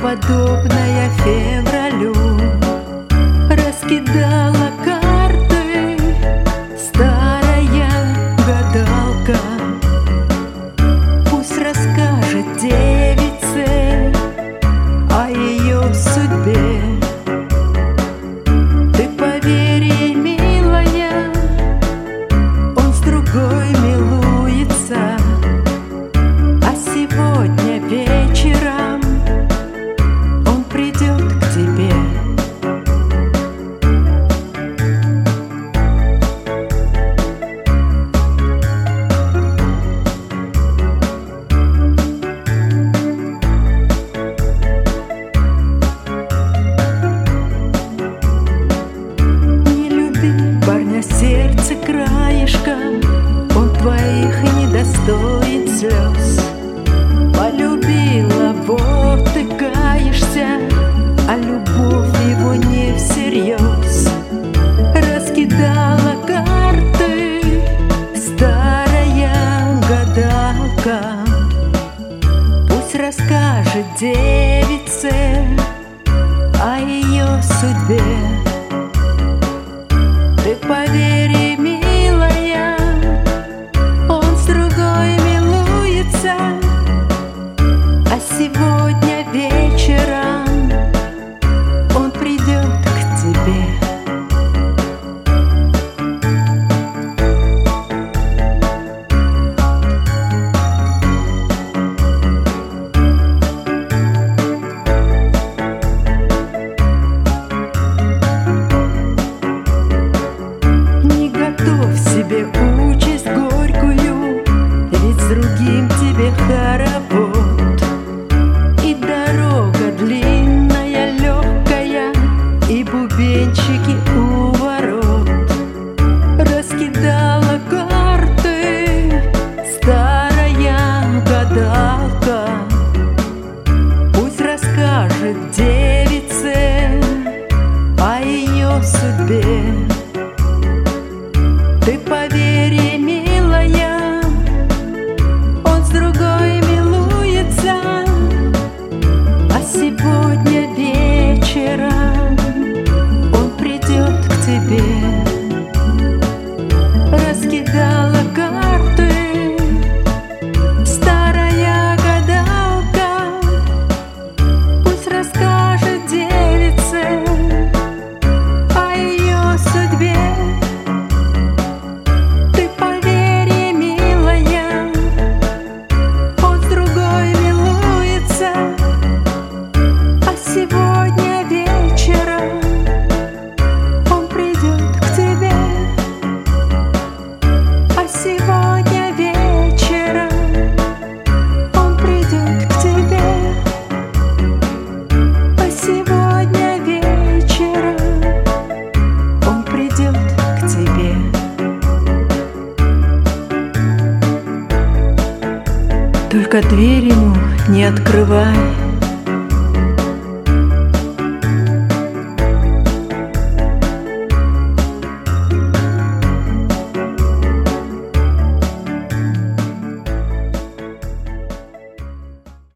подобная февралю, раскидала карты старая гадалка. Пусть расскажет девице о ее судьбе. Ты поверь, милая, он с другой милуется, а сегодня вечером он придет к тебе. Сердце краешком, он твоих недостоин слез. Полюбила, вот ты каешься, а любовь его не всерьез. Раскидала карты старая гадалка. Пусть расскажет девице о ее судьбе. Ты поверь, милая, он с другой милуется, а сегодня вечером он придет к тебе. Участь горькую, ведь с другим тебе хоровод. И дорога длинная, легкая, и бубенчики у ворот. Раскидала карты старая гадалка. Пусть расскажет девице о ее судьбе. Ты поверь, милая, он с другой милуется, а сегодня вечером он придет к тебе. Раскидала карты старая гадалка. Пусть расскажет девице о ее судьбе. Сегодня вечером он придет к тебе. А сегодня вечером он придет к тебе. А сегодня вечером он придет к тебе. Только дверь ему не открывай.